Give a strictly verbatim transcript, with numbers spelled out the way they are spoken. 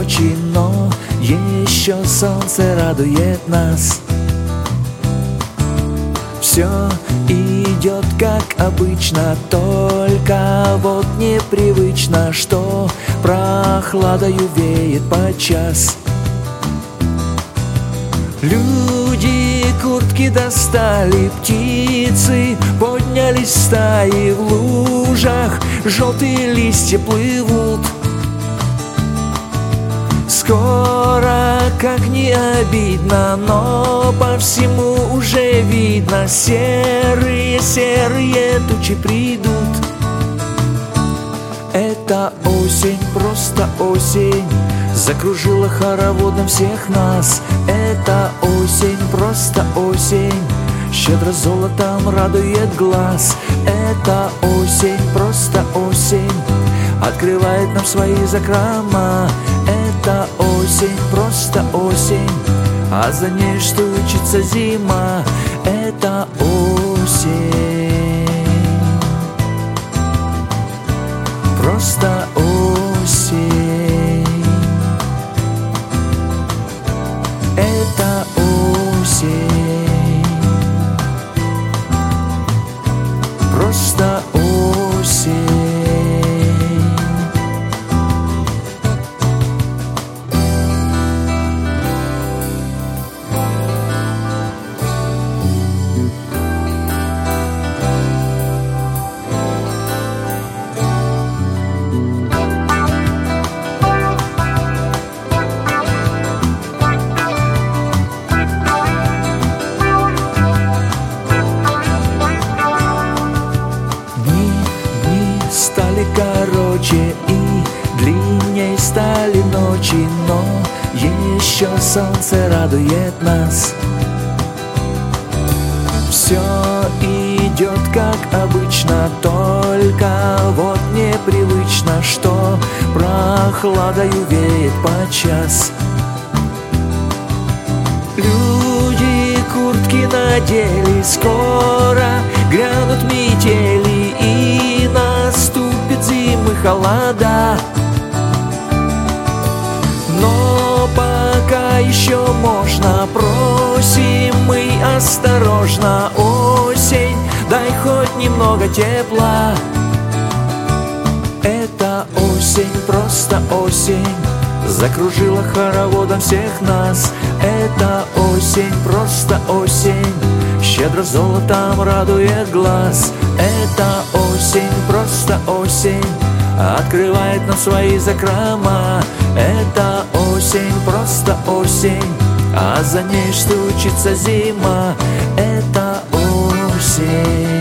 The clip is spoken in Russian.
ночи, но еще солнце радует нас. Все идет как обычно, только вот непривычно, что прохладою веет подчас. Люди куртки достали, птицы поднялись в стаи, в лужах желтые листья плывут. Скоро, как не обидно, но по всему уже видно, серые-серые тучи придут. Это осень, просто осень, закружила хороводом всех нас. Это осень, просто осень, щедро золотом радует глаз. Это осень, просто осень, открывает нам свои закрома. Это осень, просто осень, а за ней стучится зима. Это осень, просто осень. Это осень, просто осень. Стали короче и длинней стали ночи, но еще солнце радует нас. Все идет как обычно, только вот непривычно, что прохладою веет подчас. Люди куртки надели, скоро грянут метели и наступит зимы холода. Но пока еще можно, просим мы осторожно, осень, дай хоть немного тепла. Это осень, просто осень, закружила хороводом всех нас. Это осень, просто осень, щедро золотом радует глаз. Это осень, просто осень, открывает нам свои закрома. Это осень, просто осень, а за ней стучится зима. Это осень.